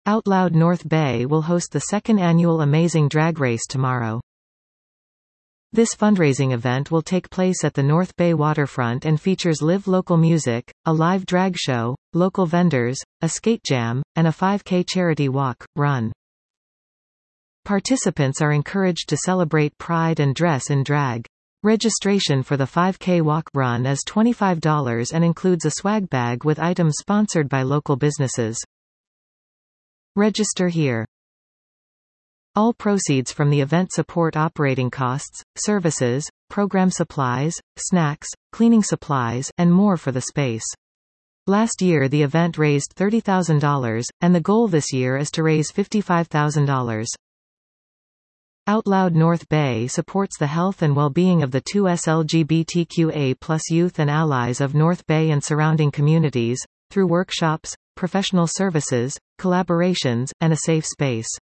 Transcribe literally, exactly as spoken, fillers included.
Out Loud North Bay will host the second annual Amazing Drag Race tomorrow. This fundraising event will take place at the North Bay waterfront and features live local music, a live drag show, local vendors, a skate jam, and a five K charity walk, run. Participants are encouraged to celebrate Pride and dress in drag. Registration for the five K walk run is twenty-five dollars and includes a swag bag with items sponsored by local businesses. Register here. All proceeds from the event support operating costs, services, program supplies, snacks, cleaning supplies, and more for the space. Last year the event raised thirty thousand dollars, and the goal this year is to raise fifty-five thousand dollars. Out Loud North Bay supports the health and well-being of the two L G B T Q A plus youth and allies of North Bay and surrounding communities, through workshops, professional services, collaborations, and a safe space.